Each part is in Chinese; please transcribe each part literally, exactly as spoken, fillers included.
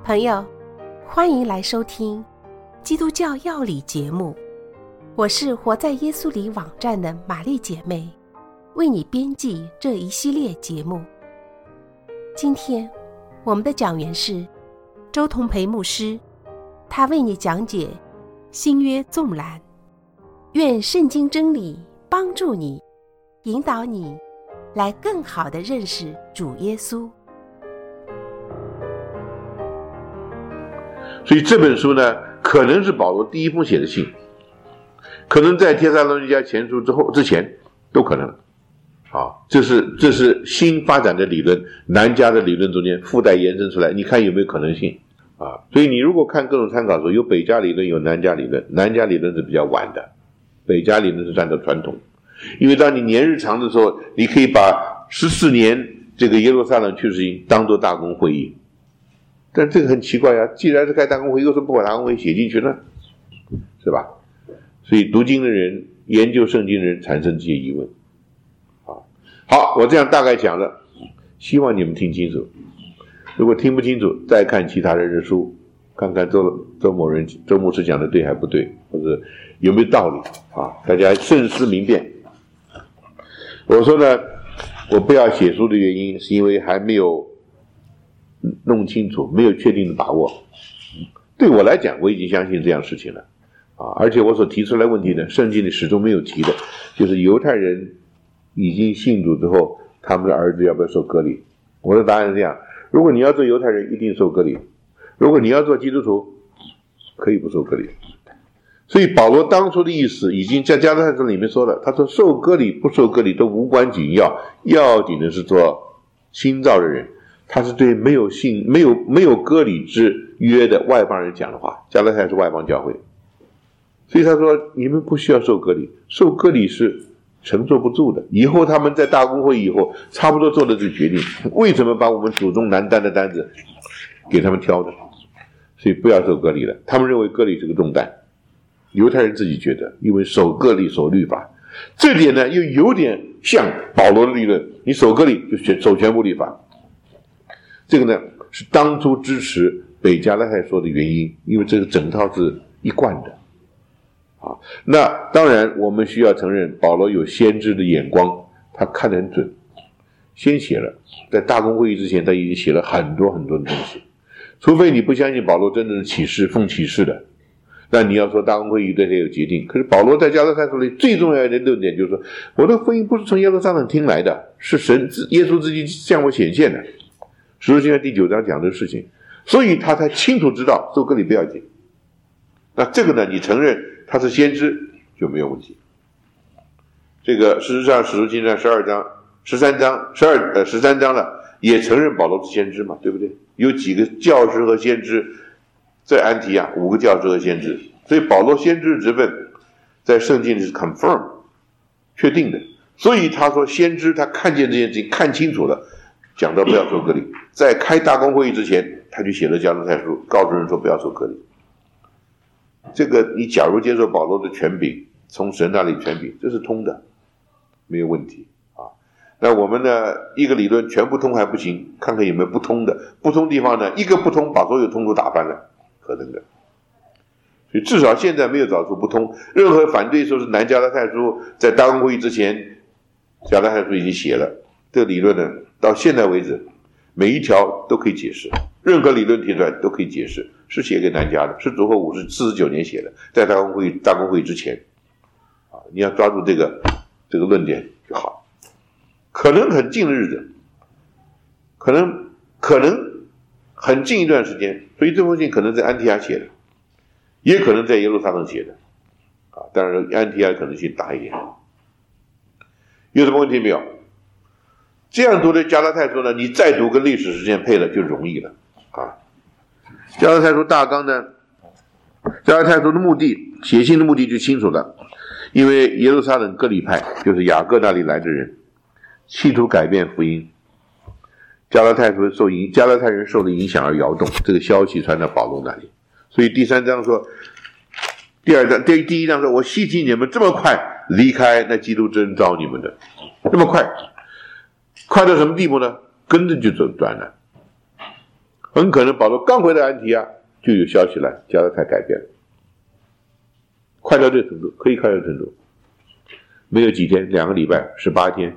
朋友，欢迎来收听基督教要理节目，我是活在耶稣里网站的玛丽姐妹，为你编辑这一系列节目。今天我们的讲员是周同培牧师，他为你讲解新约纵览。愿圣经真理帮助你，引导你来更好地认识主耶稣。 所以这本书呢，可能是保罗第一封写的信，可能在帖撒罗尼迦前书之后之前都可能。啊，这是这是新发展的理论，南加的理论中间附带延伸出来，你看有没有可能性啊？所以你如果看各种参考书，有北加理论，有南加理论，南加理论是比较晚的，北加理论是按照传统，因为当你年日长的时候，你可以把十四年这个耶路撒冷去世营当作大公会议。但这个很奇怪啊，既然是开大公会，为什么不把大公会写进去呢？是吧？所以读经的人、研究圣经的人产生这些疑问。好，好，我这样大概讲了，希望你们听清楚。如果听不清楚，再看其他人的书，看看周周某人、周牧师讲的对还不对，或者有没有道理啊？大家慎思明辨。我说呢，我不要写书的原因，是因为还没有弄清楚，没有确定的把握。对我来讲，我已经相信这样事情了啊！而且我所提出来问题呢，圣经里始终没有提的，就是犹太人已经信主之后，他们的儿子要不要受割礼？我的答案是这样：如果你要做犹太人，一定受割礼；如果你要做基督徒，可以不受割礼。所以保罗当初的意思已经在加拉太书里面说了，他说受割礼不受割礼都无关紧要，要紧的是做新造的人。他是对没有信、没有没有割礼之约的外邦人讲的话。加拉太是外邦教会，所以他说你们不需要受割礼，受割礼是承受不住的。以后他们在大公会以后，差不多做了这个决定，为什么把我们祖宗难担的担子给他们挑的？所以不要受割礼了。他们认为割礼是个重担，犹太人自己觉得，因为守割礼守律法，这点呢又有点像保罗的理论，你守割礼就守全部律法。这个呢是当初支持北加拉太说的原因，因为这个整套是一贯的啊。那当然我们需要承认保罗有先知的眼光，他看得很准，先写了，在大公会议之前他已经写了很多很多的东西。除非你不相信保罗真正的启示，奉启示的，那你要说大公会议对他有决定。可是保罗在加拉太书里最重要的论点就是说，我的福音不是从耶路撒冷听来的，是神耶稣自己向我显现的。使徒行传第九章讲的事情，所以他才清楚知道受割礼不要紧。那这个呢，你承认他是先知就没有问题。这个事实上使徒行传十二章、十三章、十二呃十三章了，也承认保罗是先知嘛，对不对？有几个教师和先知在安提亚，五个教师和先知，所以保罗先知之分在圣经里是 confirm 确定的。所以他说先知他看见这件事情看清楚了，讲到不要受割礼，在开大公会议之前，他就写了加拉太书，告诉人说不要受割礼。这个你假如接受保罗的权柄，从神那里权柄，这是通的，没有问题啊。那我们呢，一个理论全部通还不行，看看有没有不通的，不通地方呢，一个不通把所有通都打翻了，可能的。所以至少现在没有找出不通，任何反对说是南加拉太书在大公会议之前，加拉太书已经写了，这个理论呢，到现在为止，每一条都可以解释，任何理论提出来都可以解释，是写给南加的，是主后五十四十九年写的，在大公会大公会之前，啊，你要抓住这个这个论点就好。可能很近的日子，可能可能很近一段时间，所以这封信可能在安提阿写的，也可能在耶路撒冷写的，啊，当然安提阿可能性大一点。有什么问题没有？这样读的加拉太书呢，你再读跟历史事件配了就容易了啊。加拉太书大纲呢，加拉太书的目的，写信的目的就清楚了，因为耶路撒冷割礼派就是雅各那里来的人，企图改变福音，加拉太书受影，加拉太人受的影响而摇动，这个消息传到保罗那里，所以第三章说，第二章第第一章说，我希奇你们这么快离开，那基督真招你们的，这么快。快到什么地步呢？跟着就走转了。 很可能保罗刚回到安提亚就有消息来，加拉太改变了，快到这个程度，可以快到这个程度，没有几天，两个礼拜，十八天，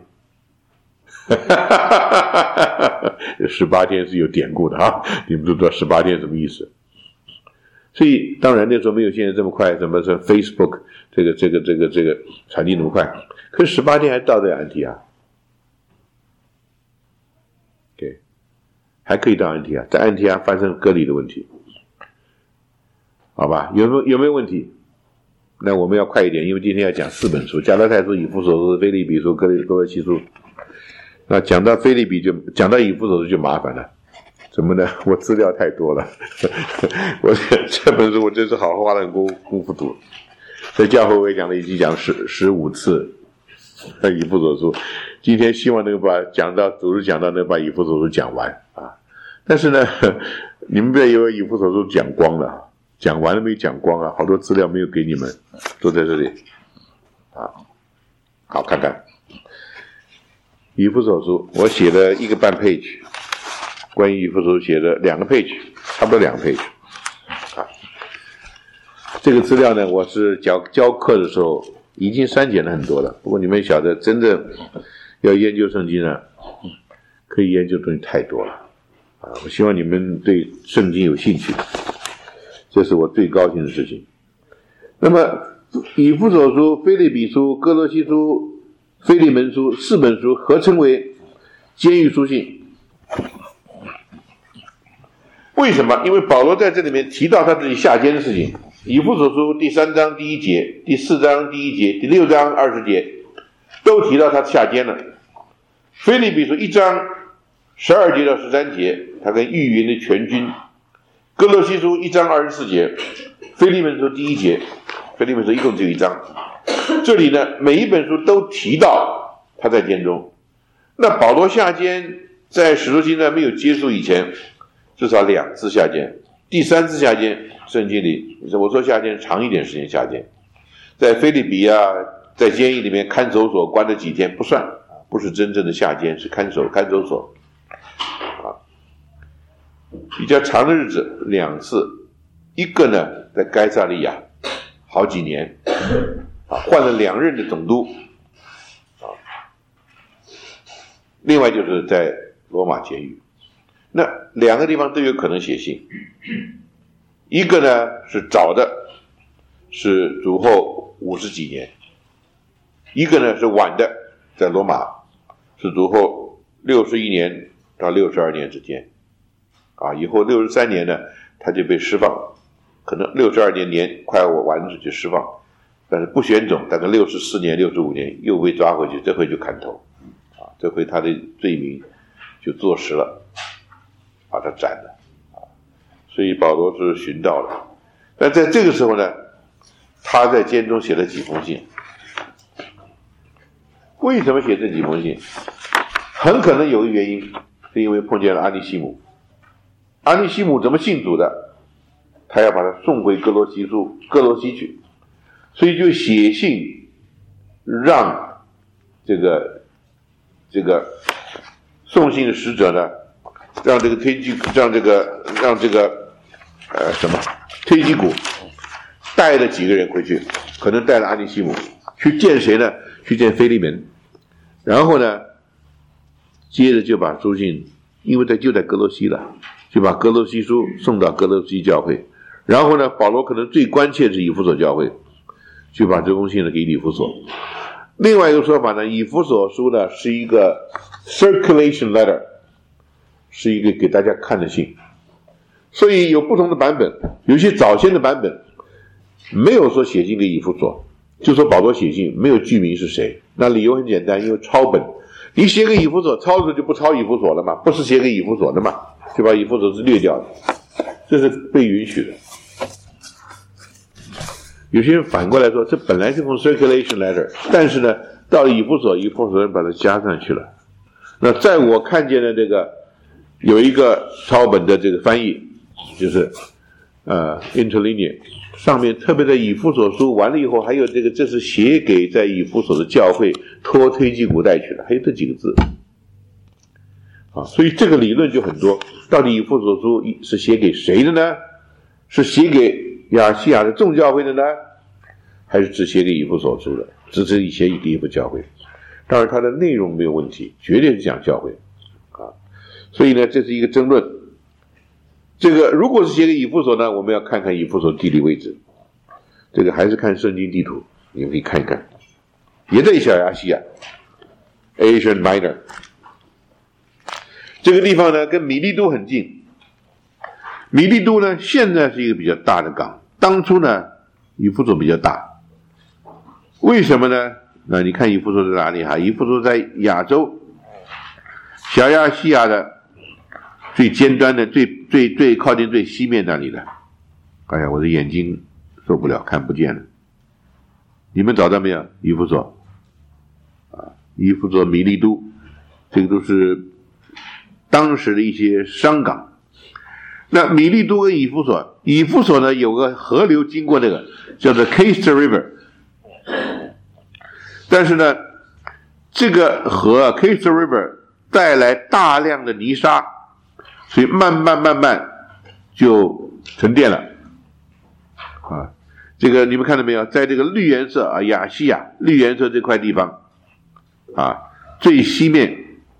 十八天是有典故的啊，你们都知道十八天什么意思。所以当然那时候没有现在这么快，什么是 Facebook 这个这个这个这个传递那么快，可是十八天还到这安提亚。OK， 还可以到安提亚，在安提亚发生割礼的问题，好吧？有没有有没有问题？那我们要快一点，因为今天要讲四本书：加拉太书、以弗所书、腓立比书、哥罗西书。那讲到腓立比就讲到以弗所书就麻烦了，怎么呢？我资料太多了，我这本书我真是好好花了功功夫读。在教会我也讲了，已经讲十十五次以弗所书。今天希望能够把讲到主日讲到能把以弗所书讲完啊，但是呢，你们不要以为以弗所书讲光了，讲完了没讲光啊，好多资料没有给你们，都在这里啊。好，看看以弗所书，我写了一个半 page， 关于以弗所书写了两个 page， 差不多两个 page 啊。这个资料呢，我是教教课的时候已经删减了很多了，不过你们晓得，真正要研究圣经呢，可以研究的东西太多了啊！我希望你们对圣经有兴趣，这是我最高兴的事情。那么以弗所书、腓立比书、哥罗西书、腓利门书四本书合称为监狱书信。为什么？因为保罗在这里面提到他自己下监的事情。以弗所书第三章第一节、第四章第一节、第六章二十节都提到他下监了。腓立比书一章十二节到十三节，他跟御营的全军。哥罗西书一章二十四节，腓利门书第一节，腓利门书一共只有一章。这里呢，每一本书都提到他在监中。那保罗下监在使徒行传没有结束以前，至少两次下监。第三次下监，圣经里我说下监长一点时间下监，在腓立比啊，在监狱里面看守所关了几天不算，不是真正的下监，是看守看守所啊。比较长的日子两次，一个呢在该撒利亚好几年啊，换了两任的总督啊，另外就是在罗马监狱。那两个地方都有可能写信，一个呢是早的，是主后五十几年，一个呢是晚的，在罗马是主后六十一年到六十二年之间啊，以后六十三年呢他就被释放，可能六十二年年快要完了就释放，但是不选种，大概六十四年六十五年又被抓回去，这回就砍头啊，这回他的罪名就坐实了，把他斩了啊，所以保罗是寻到了。但在这个时候呢，他在监中写了几封信。为什么写这几封信？很可能有一个原因，是因为碰见了阿尼西姆。阿尼西姆怎么信主的？他要把他送回哥罗西书哥罗西去，所以就写信让这个这个送信的使者呢，让这个推基让这个让这个呃什么推基古带了几个人回去，可能带了阿尼西姆去见谁呢？去见腓利门，然后呢，接着就把书信，因为他就在哥罗西了，就把哥罗西书送到哥罗西教会。然后呢，保罗可能最关切是以弗所教会，就把这封信呢给以弗所。另外一个说法呢，以弗所书呢是一个 circulation letter， 是一个给大家看的信，所以有不同的版本，有些早先的版本没有说写信给以弗所，就说保罗写信，没有具名是谁。那理由很简单，因为抄本，你写给以弗所，抄的就不抄以弗所了嘛，不是写给以弗所的嘛，就把以弗所是略掉的，这是被允许的。有些人反过来说，这本来是封 circulation letter， 但是呢，到了以弗所，以弗所人把它加上去了。那在我看见的这个有一个抄本的这个翻译，就是呃 interlinear， 上面特别在以弗所书完了以后，还有这个这是写给在以弗所的教会托推基古带去的，还有这几个字。 啊，所以这个理论就很多。到底以弗所书是写给谁的呢？是写给亚细亚的众教会的呢，还是只写给以弗所书的？只是写给一个教会。当然它的内容没有问题，绝对是讲教会啊。所以呢，这是一个争论。这个如果是写给以弗所呢，我们要看看以弗所地理位置。这个还是看圣经地图，你们可以看一看，也在小亚细亚 Asian Minor 这个地方呢，跟米利都很近。米利都呢，现在是一个比较大的港，当初呢，以弗所比较大。为什么呢？那你看以弗所在哪里哈？以弗所在亚洲小亚细亚的最尖端的、最最最靠近最西面那里的。哎呀，我的眼睛受不了，看不见了。你们找到没有？以弗所啊，以弗所、米利都，这个都是当时的一些商港。那米利都跟以弗所，以弗所呢有个河流经过这个，叫做 Cayster River。但是呢，这个河 Cayster River 带来大量的泥沙，所以慢慢慢慢就沉淀了。啊，这个你们看到没有？在这个绿颜色啊，亚细亚绿颜色这块地方，啊，最西面，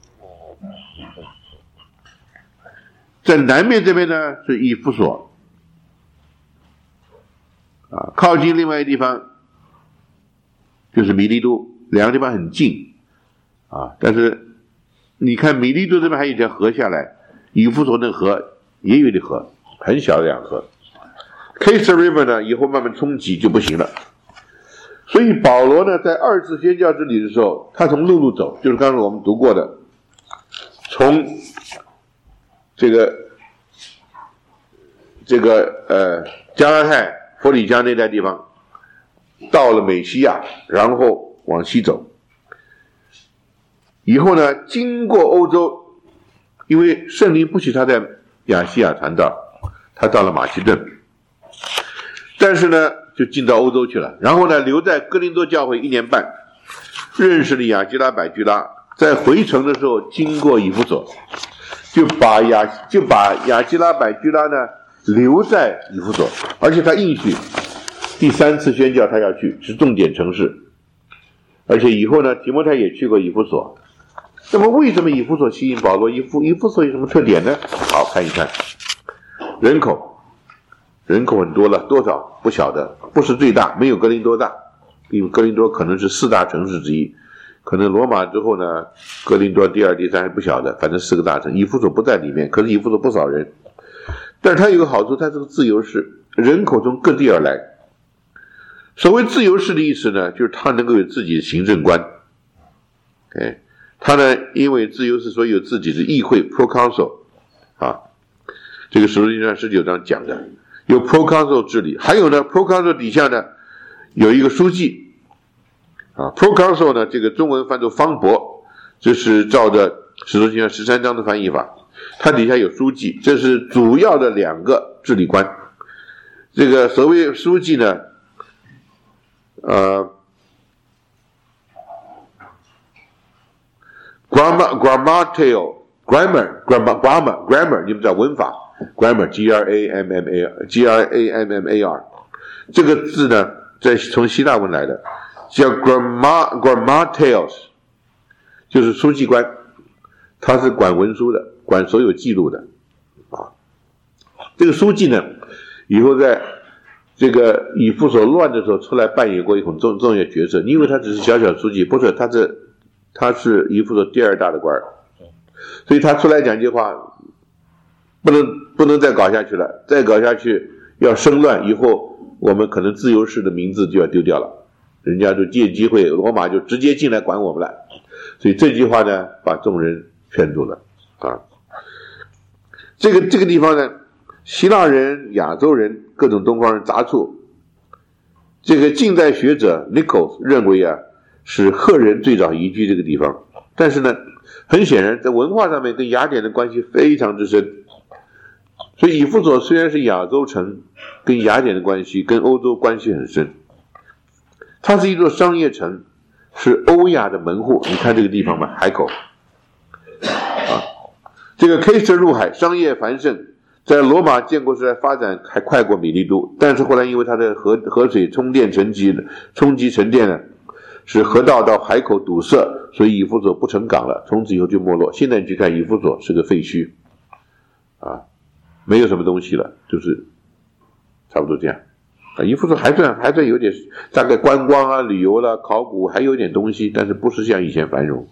在南面这边呢是以弗所，啊，靠近另外一个地方就是米利都，两个地方很近，啊，但是你看米利都这边还有一条河下来，以弗所那河也有一条河，很小的两河。Cayster River 呢，以后慢慢冲击就不行了。所以保罗呢，在二次宣教之旅的时候，他从陆路走，就是刚才我们读过的，从这个这个呃加拉太、佛里加那带地方，到了美西亚，然后往西走。以后呢，经过欧洲，因为圣灵不许他在亚细亚传道，他到了马其顿。但是呢，就进到欧洲去了，然后呢，留在哥林多教会一年半，认识了亚基拉、百基拉，在回程的时候经过以弗所，就把亚就把亚基拉、百基拉呢留在以弗所，而且他应许第三次宣教他要去，是重点城市，而且以后呢，提摩太也去过以弗所。那么为什么以弗所吸引保罗？以弗以弗所有什么特点呢？好，看一看，人口。人口很多了，多少不晓得，不是最大，没有哥林多大，因为哥林多可能是四大城市之一，可能罗马之后呢，哥林多第二、第三还不晓得，反正四个大城，以弗所不在里面，可是以弗所不少人，但是它有个好处，它是个自由市，人口从各地而来。所谓自由市的意思呢，就是它能够有自己的行政官，哎，它呢，因为自由市，所以有自己的议会 proconsul 啊，这个使徒行传十九章讲的。有 proconsul 治理，还有呢 proconsul 底下呢有一个书记啊 proconsul 呢这个中文翻作方伯，这是照着使徒行传十三章的翻译法，它底下有书记，这是主要的两个治理官。这个所谓书记呢呃 grammar grammatical grammar grammar grammar grammar 你们知道文法Grammar, G R A M M A R, G R A M M A R 这个字呢，在从希腊文来的，叫 grammar, grammateos 就是书记官，他是管文书的，管所有记录的啊。这个书记呢，以后在这个以弗所乱的时候出来扮演过一很重重要角色，因为他只是小小书记，不是，他是他是以弗所第二大的官，所以他出来讲句话不能不能再搞下去了，再搞下去要生乱，以后我们可能自由市的名字就要丢掉了，人家就借机会，罗马就直接进来管我们了。所以这句话呢，把众人劝住了啊。这个这个地方呢，希腊人、亚洲人、各种东方人杂处，这个近代学者 Nichols 认为啊，是赫人最早移居这个地方，但是呢，很显然在文化上面跟雅典的关系非常之深。所以以弗所虽然是亚洲城，跟雅典的关系跟欧洲关系很深，它是一座商业城，是欧亚的门户。你看这个地方吧，海口啊， 这个 K 十入海，商业繁盛，在罗马建国时代发展还快过米利都，但是后来因为它的河河水冲电沉积冲击沉淀呢，使河道到海口堵塞，所以以弗所不成港了，从此以后就没落。现在你去看以弗所是个废墟啊，没有什么东西了，就是差不多这样啊。以弗所还算还算有点大概观光啊、旅游啦、考古还有点东西，但是不是像以前繁荣。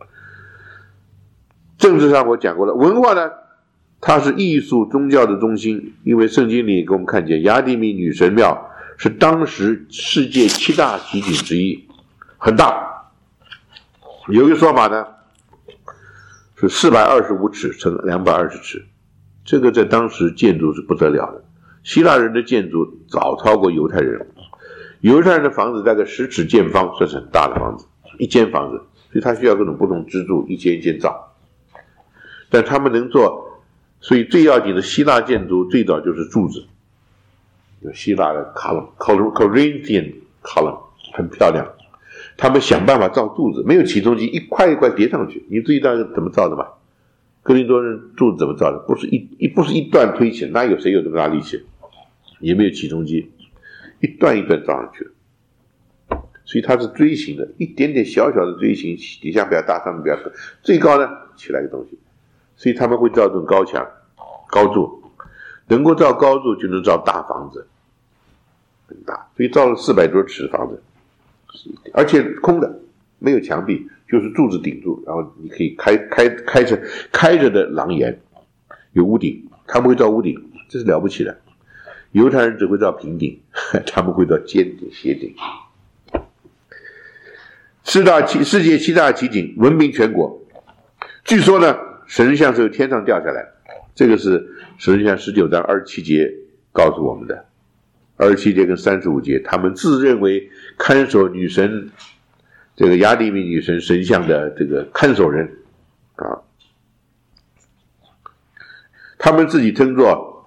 政治上我讲过了，文化呢，它是艺术宗教的中心，因为圣经里给我们看见雅典米女神庙是当时世界七大奇景之一，很大。有一个说法呢，是四百二十五尺乘两百二十尺，这个在当时建筑是不得了的。希腊人的建筑早超过犹太人，犹太人的房子大概十尺见方，算是很大的房子，一间房子，所以它需要各种不同支柱，一间一间造。但他们能做，所以最要紧的希腊建筑最早就是柱子，有希腊的 column Corinthian column 很漂亮。他们想办法造柱子，没有起重机，一块一块叠上去。你注意到怎么造的吗？哥林多人柱子怎么造的？不是一一不是一段推起来，哪有谁有这么大力气？也没有起重机，一段一段造上去。所以它是锥形的，一点点小小的锥形，底下比较大，上面比较小，最高呢起来个东西。所以他们会造这种高墙、高柱，能够造高柱就能造大房子，很大。所以造了四百多尺的房子，而且空的，没有墙壁，就是柱子顶住，然后你可以开开开着开着的廊檐，有屋顶，他们会造屋顶，这是了不起的。犹太人只会造平顶，他们会造尖顶、斜顶。四大奇世界七大奇景，闻名全国。据说呢，神像是由天上掉下来，这个是神像十九章二十七节告诉我们的。二十七节跟三十五节，他们自认为看守女神这个雅典米女神神像的这个看守人啊，他们自己称作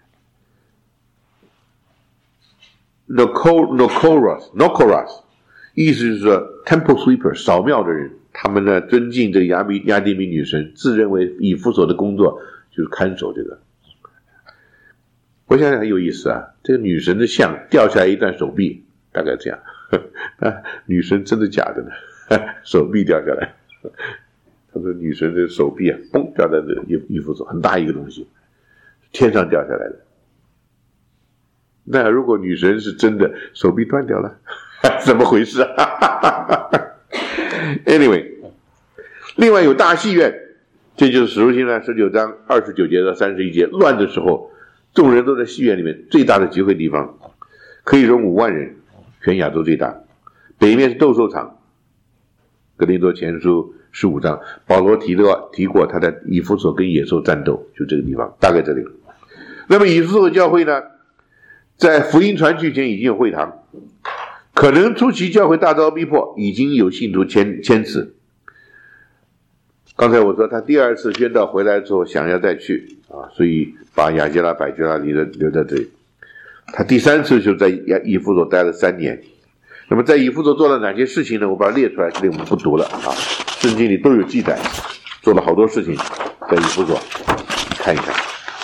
Nokoros Nokoros， 意思是说 Temple Sweeper 扫庙的人。他们呢尊敬这个雅米雅典米女神，自认为以弗所的工作就是看守这个。我想想很有意思啊，这个女神的像掉下来一段手臂，大概这样。啊，女神真的假的呢？手臂掉下来，他说女神的手臂啊，嘣掉在这个以弗所，很大一个东西，天上掉下来的。那如果女神是真的，手臂断掉了，怎么回事啊？Anyway， 另外有大戏院，这就是使徒行传十九章二十九节到三十一节，乱的时候，众人都在戏院里面，最大的集会地方，可以容五万人，全亚洲最大。北面是斗兽场，哥林多前书十五章，保罗提到提过他在以弗所跟野兽战斗，就这个地方，大概这里。那么以弗所教会呢，在福音传去前已经有会堂。可能初期教会大遭逼迫，已经有信徒迁迁辞。刚才我说他第二次宣道回来之后想要再去啊，所以把亚基拉、百基拉留留在这里。他第三次就在以弗所待了三年。那么在以弗所做了哪些事情呢？我把它列出来，这里我们不读了啊，圣经里都有记载，做了好多事情在以弗所，看一看。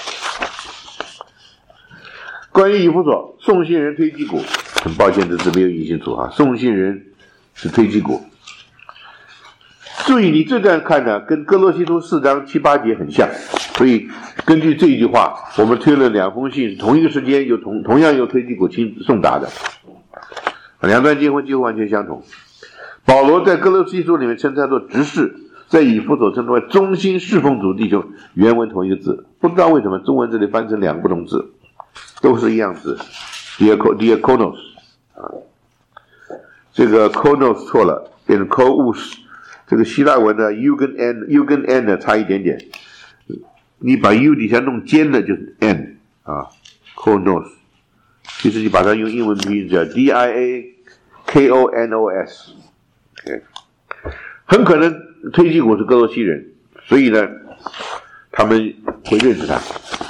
关于以弗所，送信人推基古。很抱歉，这次没有印清楚啊。送信人是推基古。注意，你这段看呢，跟哥罗西书四章七八节很像，所以根据这一句话，我们推了两封信，同一个时间有同同样由推基古亲送达的，两段经文几乎完全相同。保罗在哥罗西书里面称他做执事，在以弗所称之为忠心侍奉主弟兄，原文同一个字，不知道为什么中文这里翻成两个不同字，都是一样字 ，diakonos。啊，这个 konos 错了，变成 kous。这个希腊文呢 ，u 跟 n，u 跟 n 呢差一点点。你把 u 底下弄尖的就是 n 啊 ，konos。其实你把它用英文拼音叫 d i a k o n o s。OK， 很可能推基古是哥罗西人，所以呢，他们会认识他。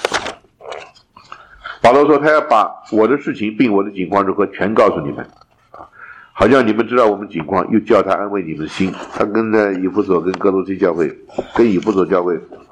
保罗说他要把我的事情并我的境况如何全告诉你们啊，好像你们知道我们境况，又叫他安慰你们的心。他跟在以弗所跟哥罗西教会跟以弗所教会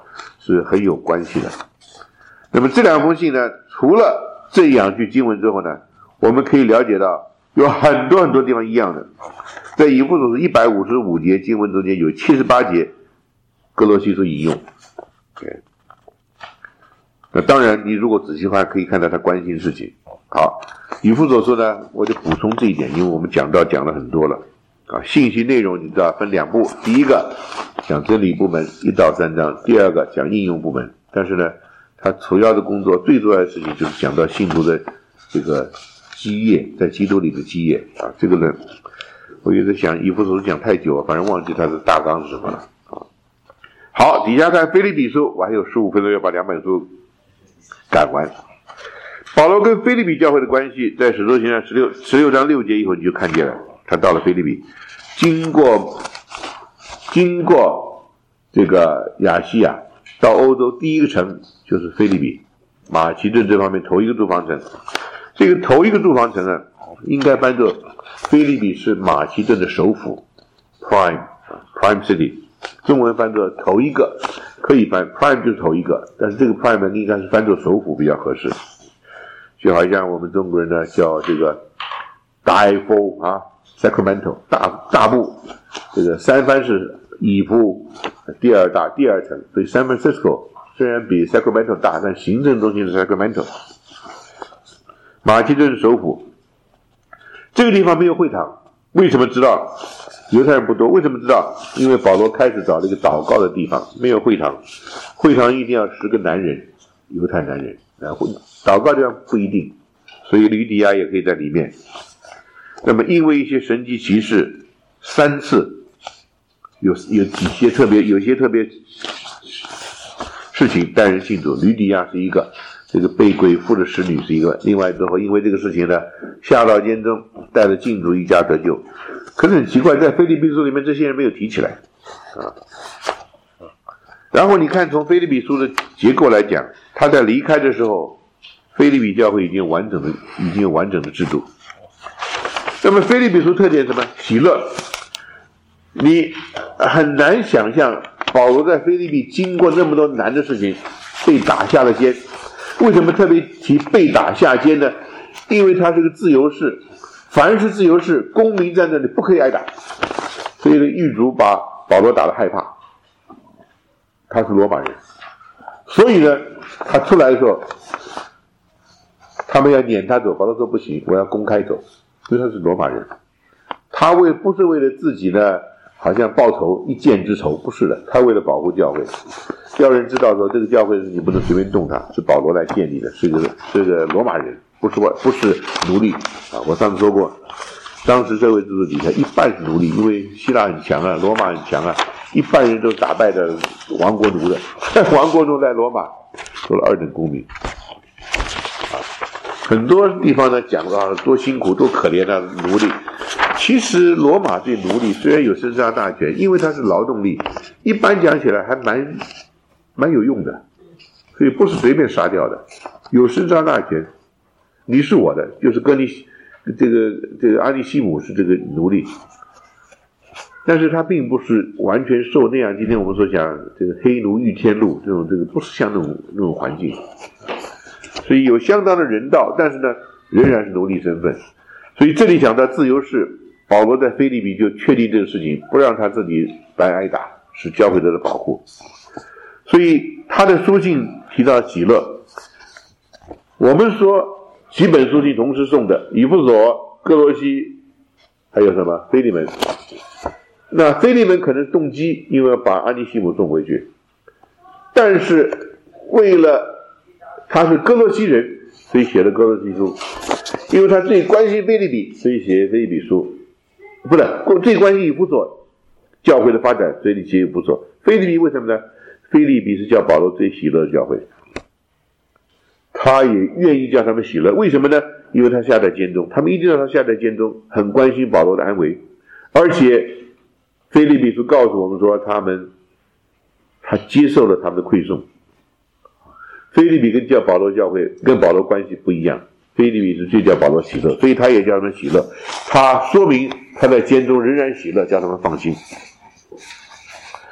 是很有关系的。那么这两封信呢，除了这两句经文之后呢，我们可以了解到有很多很多地方一样的。在以弗所书一百五十五节经文中间有七十八节哥罗西书引用。对，那当然你如果仔细的话可以看到他关心事情。好，以弗所书呢，我就补充这一点，因为我们讲到讲了很多了啊。信息内容你知道分两部，第一个讲真理部门一到三章，第二个讲应用部门。但是呢，他主要的工作最重要的事情就是讲到信徒的这个基业，在基督里的基业啊。这个呢，我有在想以弗所书讲太久，反正忘记它的大纲是什么了啊。好，底下看腓立比书，我还有十五分钟要把两本书赶完。保罗跟腓立比教会的关系，在使徒行传十六十六章六节以后你就看见了，他到了腓立比，经过经过这个亚细亚，到欧洲第一个城就是腓立比，马其顿这方面头一个住房城。这个头一个住房城啊，应该翻作腓立比是马其顿的首府 ，prime prime city， 中文翻作头一个，可以翻 prime 就是头一个，但是这个 prime 呢应该是翻作首府比较合适。就好像我们中国人呢叫这个大夫啊 Sacramento 大大部，这个三藩市以弗第二大第二城，所以 San Francisco 虽然比 Sacramento 大，但行政中心是 Sacramento。马其顿是首府，这个地方没有会堂，为什么知道？犹太人不多，为什么知道？因为保罗开始找了一个祷告的地方，没有会堂，会堂一定要十个男人，犹太男人，然后祷告地方不一定，所以吕底亚也可以在里面。那么因为一些神迹奇事，三次有有几些特别有些特别事情带人信主，吕底亚是一个，这个被鬼附的使女是一个，另外之后因为这个事情呢，下到监中带着禁主一家得救。可是很奇怪，在腓立比书里面这些人没有提起来啊。然后你看从腓立比书的结构来讲，他在离开的时候，腓立比教会已经完整的已经有完整的制度。那么腓立比书特点是什么？喜乐。你很难想象保罗在腓立比经过那么多难的事情，被打下了监。为什么特别提被打下监呢？因为他是个自由士，凡是自由士，公民在那里不可以挨打，所以呢，狱卒把保罗打得害怕。他是罗马人，所以呢，他出来的时候，他们要撵他走，保罗说不行，我要公开走，所以他是罗马人。他为不是为了自己呢，好像报仇一箭之仇，不是的，他为了保护教会，要人知道说这个教会你不能随便动它，是保罗来建立的，是个是个罗马人，不是不是奴隶啊！我上次说过，当时社会制度底下一半是奴隶，因为希腊很强啊，罗马很强啊，一半人都打败的亡国奴的，亡国奴在罗马做了二等公民啊。很多地方呢讲到多辛苦多可怜的奴隶，其实罗马对奴隶虽然有生杀大权，因为他是劳动力，一般讲起来还蛮蛮有用的，所以不是随便杀掉的，有生杀大权。你是我的，就是跟你这个这个阿尼西姆是这个奴隶，但是他并不是完全受那样今天我们所讲这个黑奴遇天禄这种这个不是像那种那种环境，所以有相当的人道，但是呢仍然是奴隶身份。所以这里讲到自由士，保罗在腓立比就确定这个事情，不让他自己白挨打，是教会得的保护。所以他的书信提到喜乐，我们说几本书信同时送的，以弗所、哥罗西，还有什么腓利门。那腓利门可能动机因为要把安尼西姆送回去，但是为了他是哥罗西人，所以写了哥罗西书。因为他最关心腓立比，所以写腓立比书，不是最关心以弗所教会的发展，所以写以弗所。腓立比为什么呢？腓立比是叫保罗最喜乐的教会，他也愿意叫他们喜乐。为什么呢？因为他下在监中，他们一定让他下在监中，很关心保罗的安危。而且腓立比书告诉我们说，他们他接受了他们的馈送。腓立比跟叫保罗教会跟保罗关系不一样，腓立比是最叫保罗喜乐，所以他也叫他们喜乐。他说明他在监中仍然喜乐，叫他们放心。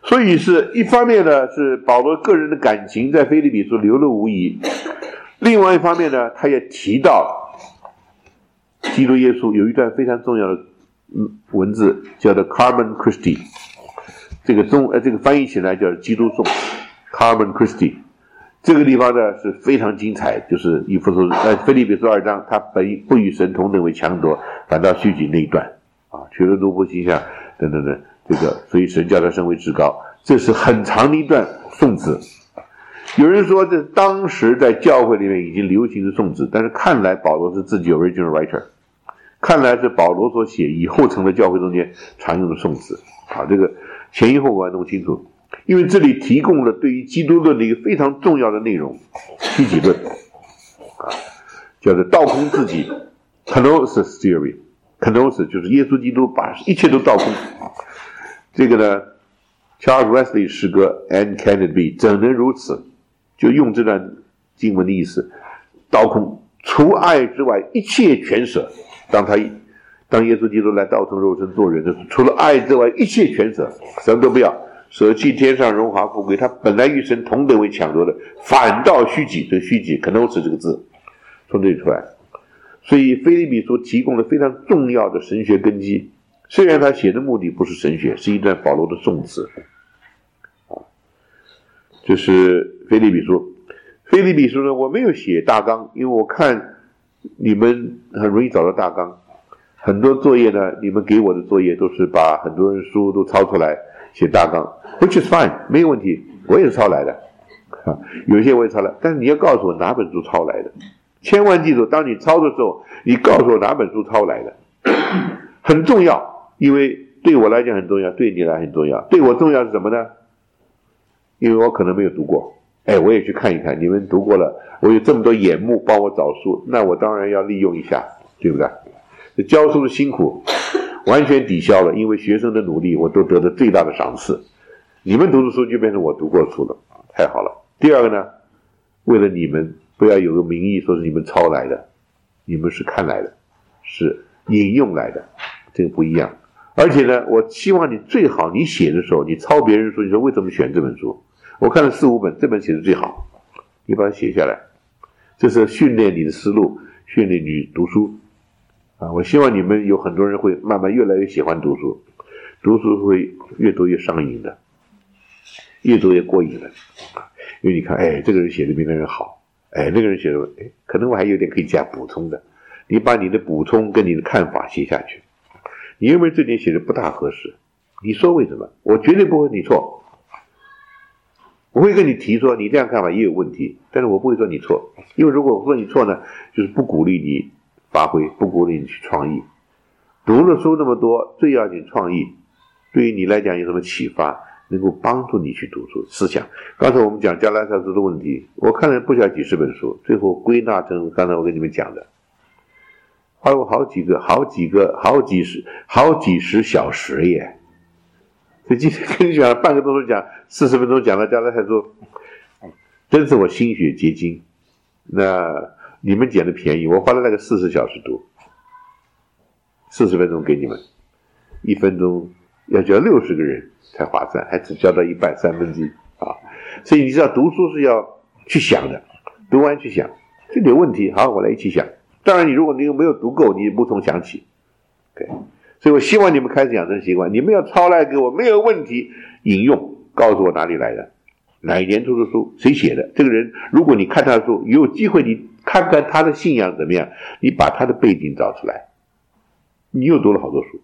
所以是一方面呢，是保罗个人的感情在腓立比书流露无遗，另外一方面呢，他也提到基督耶稣有一段非常重要的文字，叫做 Carmen Christi， 这个中呃这个翻译起来叫基督颂 Carmen Christi。这个地方呢是非常精彩，就是以弗所呃腓立比书二章，他本不与神同等为强夺，反倒虚己那一段啊，取了奴仆形象等等等，这个所以神叫他升为至高，这是很长的一段颂词。有人说这当时在教会里面已经流行的颂词，但是看来保罗是自己 original writer， 看来是保罗所写以后成了教会中间常用的颂词啊，这个前因后果要弄清楚。因为这里提供了对于基督论的一个非常重要的内容，虚己论啊，叫做倒空自己 Kenosis theory， Kenosis 就是耶稣基督把一切都倒空。这个呢 Charles Wesley 诗歌 And can it be 怎能如此，就用这段经文的意思，倒空，除爱之外一切全舍。当他当耶稣基督来道成肉身做人的时候，除了爱之外一切全舍，什么都不要，舍弃天上荣华富贵，他本来与神同等为抢夺的，反倒虚己。这个虚己可能是这个字从这里出来。所以腓立比书提供了非常重要的神学根基，虽然他写的目的不是神学，是一段保罗的颂词啊。这是腓立比书。腓立比书呢，我没有写大纲，因为我看你们很容易找到大纲，很多作业呢，你们给我的作业都是把很多人书都抄出来写大纲 which is fine， 没有问题，我也是抄来的啊，有些我也抄来，但是你要告诉我哪本书抄来的，千万记住，当你抄的时候，你告诉我哪本书抄来的，很重要，因为对我来讲很重要，对你来很重要。对我重要是什么呢？因为我可能没有读过，哎，我也去看一看，你们读过了，我有这么多眼目帮我找书，那我当然要利用一下，对不对？教书的辛苦完全抵消了，因为学生的努力我都得到最大的赏赐，你们读的书就变成我读过的书了，太好了。第二个呢，为了你们不要有个名义说是你们抄来的，你们是看来的，是引用来的，这个不一样。而且呢，我希望你最好你写的时候，你抄别人书，你说为什么选这本书，我看了四五本，这本写的最好，你把它写下来，这是训练你的思路，训练你读书啊！我希望你们有很多人会慢慢越来越喜欢读书，读书会越读越上瘾的，越读越过瘾的。因为你看，哎，这个人写的比那个人好，哎，那个人写的，哎，可能我还有点可以加补充的。你把你的补充跟你的看法写下去，你认为这点写的不大合适，你说为什么？我绝对不会你错，我会跟你提说你这样看法也有问题，但是我不会说你错，因为如果我说你错呢，就是不鼓励你发挥，不鼓励你去创意。读了书那么多，最要紧创意，对于你来讲有什么启发，能够帮助你去读书思想。刚才我们讲加拉太书的问题，我看了不下几十本书，最后归纳成刚才我跟你们讲的，花了好几个好几个好几十好几十小时耶。所以今天跟你讲半个多钟讲四十分钟讲了加拉太书，真是我心血结晶。那你们捡的便宜，我花了那个四十小时读，四十分钟给你们，一分钟要教六十个人才划算，还只教到一半三分之一啊！所以你知道读书是要去想的，读完去想，这里有问题，好，我来一起想。当然，你如果你没有读够，你无从想起。Okay， 所以我希望你们开始养成习惯，你们要抄来给我没有问题，引用，告诉我哪里来的，哪一年出的书，谁写的。这个人，如果你看他的书，有机会你看看他的信仰怎么样，你把他的背景找出来，你又读了好多书，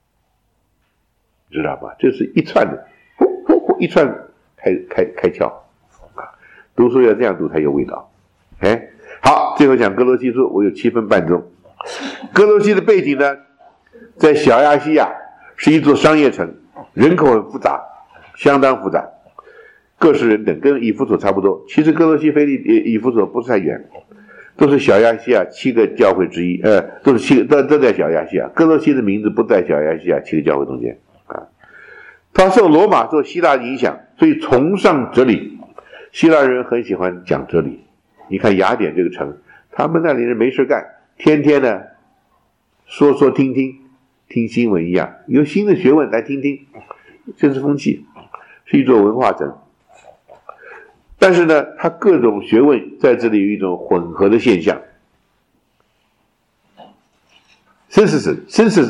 知道吧？这是一串的，呼呼呼一串开开开窍啊！读书要这样读才有味道。哎，好，最后讲哥罗西书，我有七分半钟。哥罗西的背景呢，在小亚细亚是一座商业城，人口很复杂，相当复杂，各式人等，跟以弗所差不多。其实哥罗西、腓利以弗所不是太远，都是小亚细亚七个教会之一，呃，都是七个，都都在小亚细亚。哥罗西的名字不在小亚细亚七个教会中间啊。他受罗马、受希腊的影响，所以崇尚哲理。希腊人很喜欢讲哲理。你看雅典这个城，他们那里人没事干，天天呢说说听听，听新闻一样，有新的学问来听听，这是风气。 是一座文化城。但是呢，它各种学问在这里有一种混合的现象。syncretism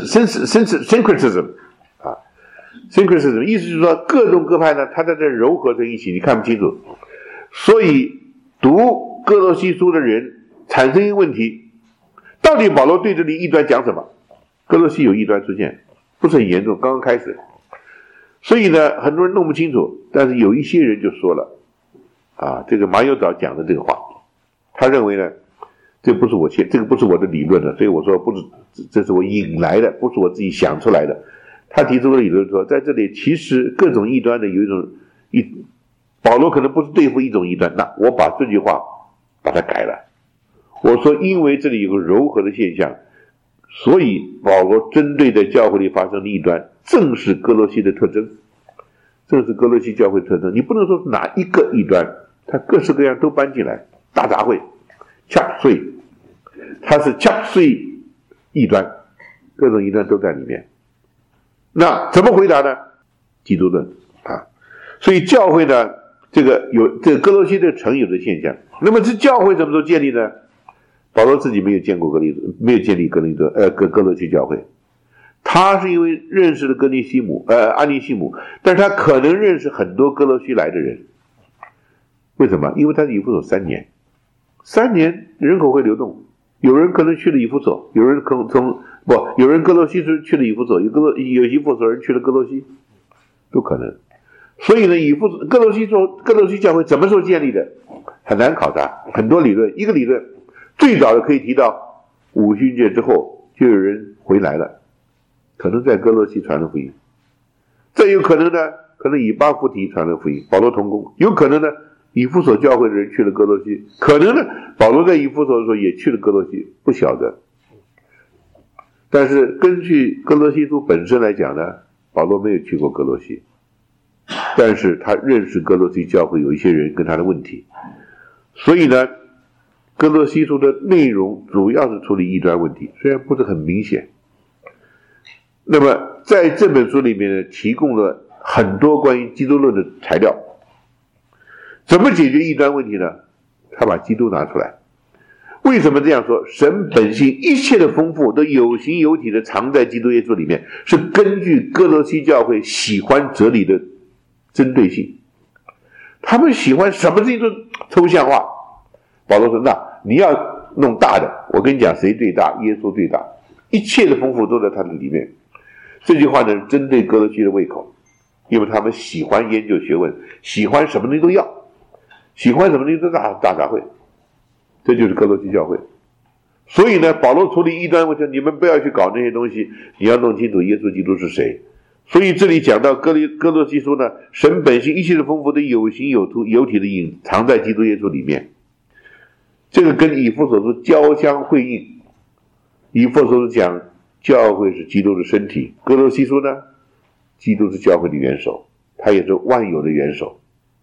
syncretism 啊 syncretism 意思就是说各种各派呢，它在这糅合在一起，你看不清楚。所以读哥罗西书的人产生一个问题，到底保罗对这里异端讲什么？哥罗西有异端出现，不是很严重，刚刚开始。所以呢，很多人弄不清楚，但是有一些人就说了啊，这个马友藻讲的这个话，他认为呢，这不是我写，这个不是我的理论的，所以我说不是，这是我引来的，不是我自己想出来的。他提出的理论说，在这里其实各种异端的有一种一，保罗可能不是对付一种异端，那我把这句话把它改了。我说，因为这里有个柔和的现象，所以保罗针对在教会里发生的异端，正是哥罗西的特征，正是哥罗西教会特征。你不能说是哪一个异端，它各式各样都搬进来，大杂烩。掐碎，它是掐碎异端，各种异端都在里面。那怎么回答呢？基督论啊，所以教会呢，这个有这个哥罗西的城有的现象。那么这教会什么时候建立呢？保罗自己没有见过哥林多，没有建立哥林多呃哥哥罗西教会，他是因为认识了哥尼西姆呃安尼西姆，但是他可能认识很多哥罗西来的人。为什么？因为他是以弗所三年。三年人口会流动，有人可能去了以弗所，有人可能从不，有人哥罗西去了以弗所，有哥罗有以弗所人去了哥罗西，都可能。所以呢，以弗所哥罗西做哥罗西教会什么时候建立的，很难考察，很多理论。一个理论最早的可以提到五旬节之后就有人回来了，可能在哥罗西传了福音。再有可能呢，可能以巴弗提传了福音，保罗同工，有可能呢。以弗所教会的人去了哥罗西，可能呢，保罗在以弗所的时候也去了哥罗西，不晓得。但是根据哥罗西书本身来讲呢，保罗没有去过哥罗西，但是他认识哥罗西教会有一些人跟他的问题，所以呢，哥罗西书的内容主要是处理异端问题，虽然不是很明显。那么在这本书里面呢，提供了很多关于基督论的材料。怎么解决异端问题呢？他把基督拿出来。为什么这样说？神本性一切的丰富都有形有体的藏在基督耶稣里面，是根据哥罗西教会喜欢哲理的针对性。他们喜欢什么事情都抽象化。保罗说，那你要弄大的，我跟你讲谁最大？耶稣最大，一切的丰富都在他的里面。这句话呢，针对哥罗西的胃口，因为他们喜欢研究学问，喜欢什么东西都要，喜欢什么东西都大大杂烩，这就是哥罗西教会。所以呢，保罗处理异端问题，你们不要去搞那些东西，你要弄清楚耶稣基督是谁。所以这里讲到哥哥罗西书呢，神本性一切的丰富都有形有图有体的隐藏在基督耶稣里面。这个跟以弗所书交相辉映。以弗所书讲教会是基督的身体，哥罗西书呢，基督是教会的元首，他也是万有的元首。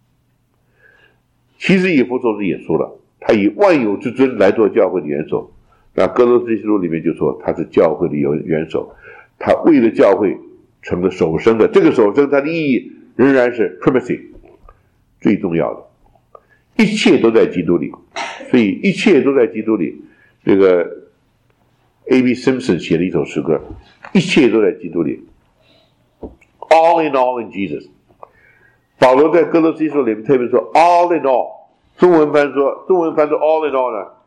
其实以弗所书也说了，他以万有之尊来做教会的元首。那哥罗西书里面就说他是教会的元首，他为了教会成了首生的，这个首生它的意义仍然是 primacy 最重要的，一切都在基督里，所以一切都在基督里。这个 A B Simpson 写了一首诗歌，一切都在基督里， all in all in Jesus。 保罗在哥罗西书里面特别说 all in all， 中文翻说中文翻说 all in all 呢，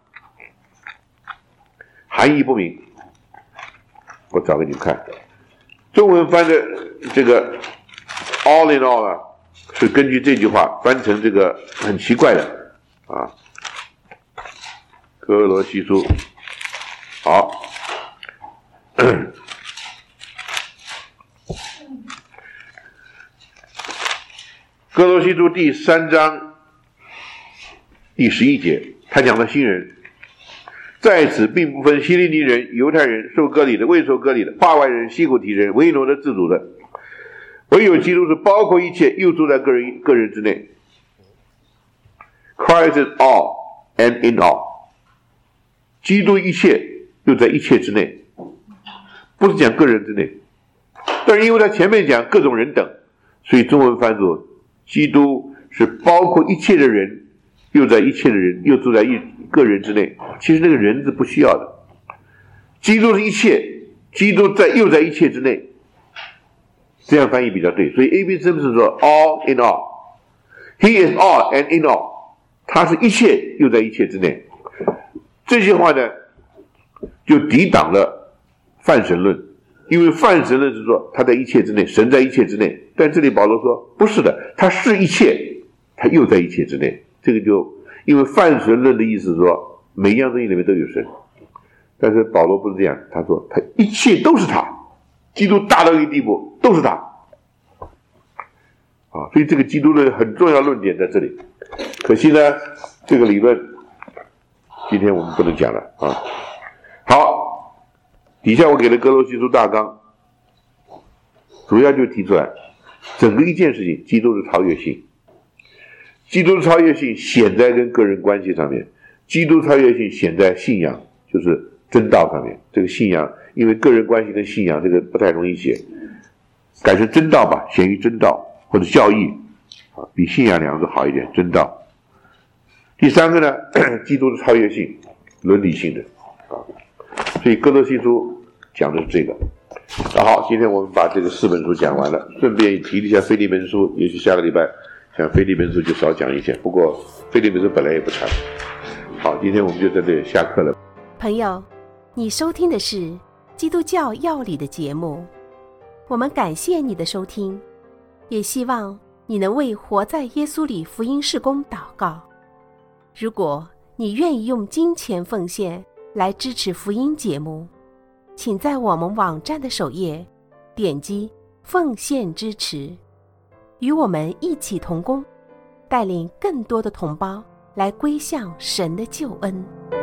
含义不明，我找给你们看。中文翻的这个 all in all 呢，是根据这句话翻成这个很奇怪的啊。哥罗西书，好，哥罗西书第三章第十一节，他讲了新人。在此并不分希利尼人、犹太人、受割礼的、未受割礼的、化外人、西古提人、为奴的、自主的，唯有基督是包括一切，又住在个人个人之内。Christ is all and in all， 基督一切又在一切之内，不是讲个人之内。但是因为他前面讲各种人等，所以中文翻作基督是包括一切的人，又在一切的人，又住在一个人之内。其实那个人字不需要的，基督是一切，基督在又在一切之内，这样翻译比较对。所以 A B 是不是说 all in all，He is all and in all， 他是一切又在一切之内。这句话呢，就抵挡了泛神论，因为泛神论是说他在一切之内，神在一切之内。但这里保罗说不是的，他是一切，他又在一切之内。这个就因为泛神论的意思是说每一样东西里面都有神，但是保罗不是这样，他说他一切都是他，基督大到一个地步都是他啊，所以这个基督的很重要论点在这里。可惜呢，这个理论今天我们不能讲了啊。好，底下我给了哥罗西书大纲，主要就提出来整个一件事情，基督的超越性。基督的超越性显在跟个人关系上面，基督超越性显在信仰，就是真道上面。这个信仰，因为个人关系跟信仰这个不太容易写，改成真道吧，显于真道或者教义啊，比信仰两个字好一点，真道。第三个呢，基督的超越性，伦理性的啊，所以哥罗西书讲的是这个。那好，今天我们把这个四本书讲完了，顺便提了一下腓立门书，也许下个礼拜像腓立门书就少讲一些，不过腓立门书本来也不长。好，今天我们就在这里下课了。 朋友，你收听的是基督教要理的节目，我们感谢你的收听，也希望你能为活在耶稣里福音事工祷告。如果你愿意用金钱奉献来支持福音节目，请在我们网站的首页点击奉献支持，与我们一起同工，带领更多的同胞来归向神的救恩。